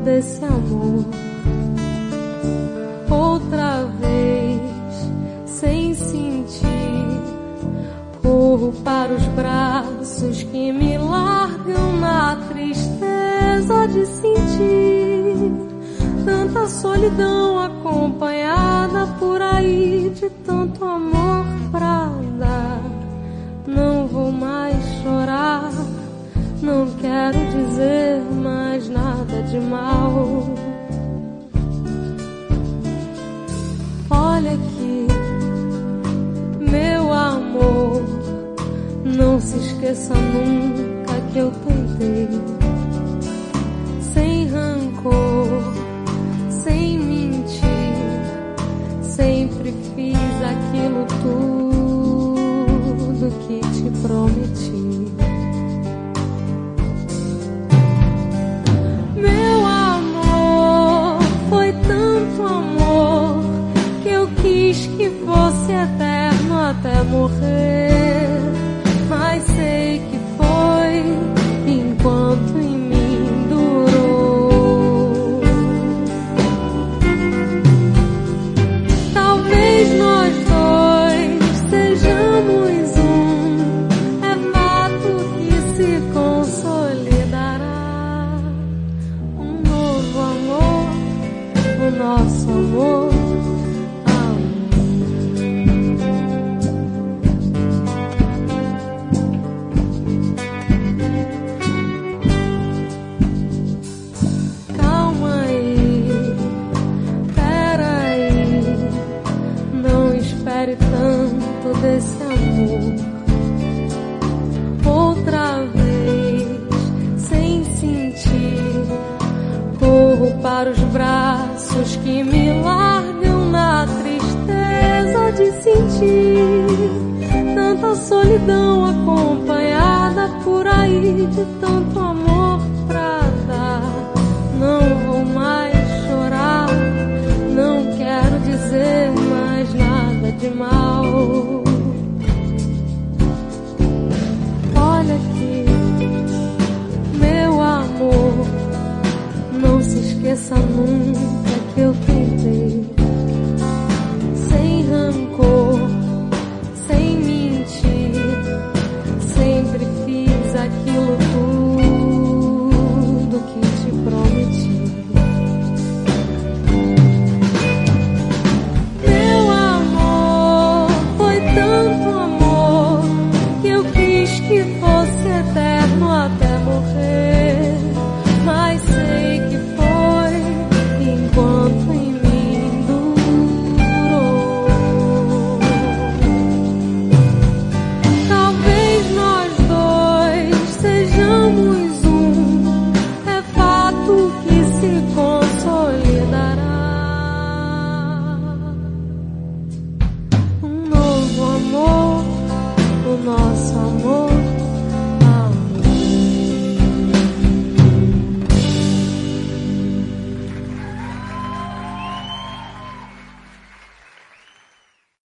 desse amor. Outra vez, sem sentir, corro para os braços que me largam na tristeza de sentir tanta solidão acompanhada por aí de tanto amor pra dar. Não vou mais chorar, não quero dizer mais nada de mal. Olha aqui, meu amor, não se esqueça nunca que eu tentei, sem rancor, sem mentir, sempre fiz aquilo tudo que te prometi. Meu amor, foi tanto amor que eu quis que fosse eterno até morrer, mas sei que foi enquanto em mim durou. Talvez nós dois sejamos um, é fato que se consolidará. Um novo amor, o nosso amor. Tanto desse amor. Outra vez, sem sentir, corro para os braços que me largam na tristeza de sentir tanta solidão acompanhada por aí de tanto amor pra dar. Não vou mais chorar, não quero dizer mais nada de mal. Olha aqui, meu amor, não se esqueça nunca que eu tenho